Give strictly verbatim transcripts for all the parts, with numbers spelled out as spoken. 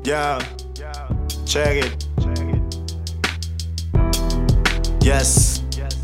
Yeah, check it. Yes.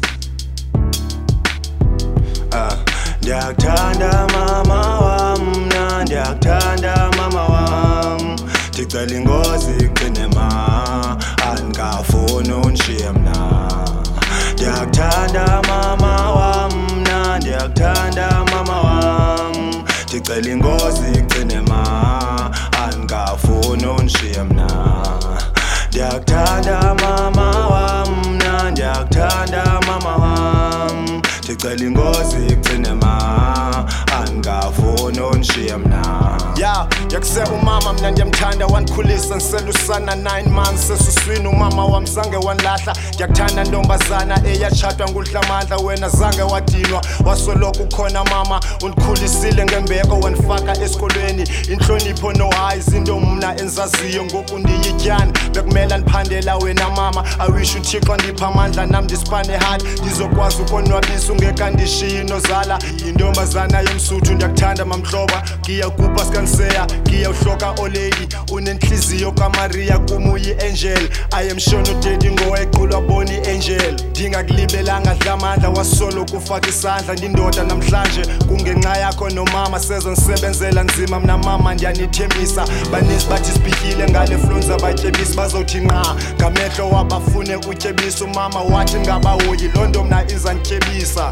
Uh, ndiyakuthanda mama wam, na ndiyakuthanda mama wam. Ndicela ingozi iqine ma, andingafuni unishiye mna. Ndiyakuthanda mama wam, na ndiyakuthanda mama wam. Ndicela ingozi iqine ma, andingafuni unishiye mna. Ndiyakuthanda mama wam, na ndiyakuthanda mama wam. Ndicela ingozi iqine ma, andingafuni unishiye mna. Yeah, yakuse umama mna ndiyamthanda wandikhulisa ngisela usana nine months esuswini umama wam zange wanlahla. Ndiyakuthanda ntombazana eyatshadwa nguDlamandla, wena zange wadinwa wasoloko ukhona mama, undikhulisile ngembeko wandifaka esikolweni. Inhlonipho no-hayi zinto mna enzaziyo ngoku ndiyityani, bekumela ndiphandela wena mama. I wish uThixo ndipha amandla nam ndisiphane hard, ndizokwazi ukonwabisa ungekandishiyi nozala. Yintombazana yomsuthu ndiyakuthanda mamhloba, ngiyakupha skanseya ngiyawuhloka olady. Unenhliziyo kaMaria kum uyi-angel, I am sure nodedi ngowayequlwa boni angel. Ndingakulibelanga Dlamandla wasolo kufaka isandla, ndindoda namhlanje kungenxa yakho nomama. Seza ndisebenzela nzima mna mama ndiyanithembisa, baninzi bathi sibhityile ngale flunza batyebisi bazothi nqa ngamehlo wabafune utyebisa. Umama wathi ngabahoyi loo nto mna izandityebisa.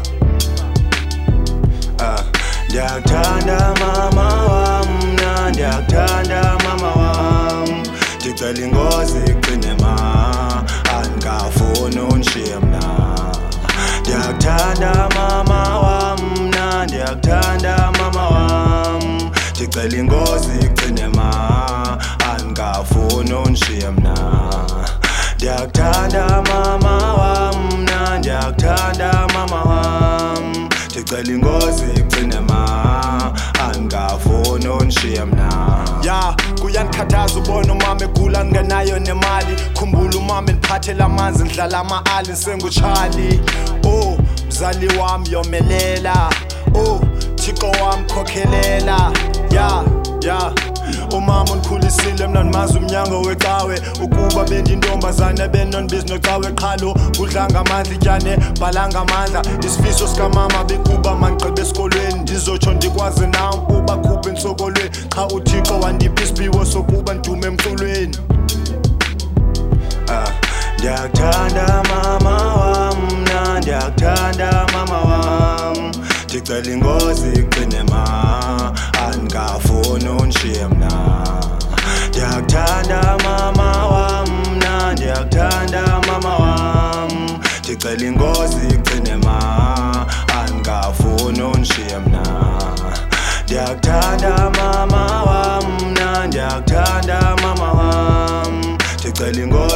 Uh, ndiyakuthanda mama wam, na ndiyakuthanda mama wam. Ndicela ingozi iqine ma, andingafuni unishiye mna. Ndiyakuthanda mama wam, na ndiyakuthanda mama wam. Ndicela ingozi iqine ma, andingafuni unishiye mna. Ndiyakuthanda mama wam, na ndiyakuthanda mama wam. Ndicela ingozi iqine ma, andingafuni unishiye mna. Ya kuyandikhathaza ubona umama egula ndingenayo nemali. Khumbula umama endiphathela amanzi ndidlala ama-ali ndisengutshali. Oh mzali wam yomelela, oh Thixo wam khokhelela. Ya ya umama undikhulisile mna ndimazi umnyango wecawe. Ukuba bendintombazane benondibizi nocawe qhalo, kudla ngamandla ityane bhala ngamandla. Isifiso sikamama bekuba mandigqibe esikolweni, ndizotsho ndikwazi na ukuba khuphe entsokolweni. Xa uThixo wandipha isiphiwo sokuba ndidume emculweni. Uh, ndiyakuthanda mama wam, na ndiyakuthanda mama wam. Ndicela ingozi iqine ma, andingafuni unishiye mna. Ndiyakuthanda mama wam, na ndiyakuthanda mama wam. Ndicela ingozi iqine ma, andingafuni unishiye mna. Ndiyakuthanda mama wam, na ndiyakuthanda mama wam. Ndicela ingozi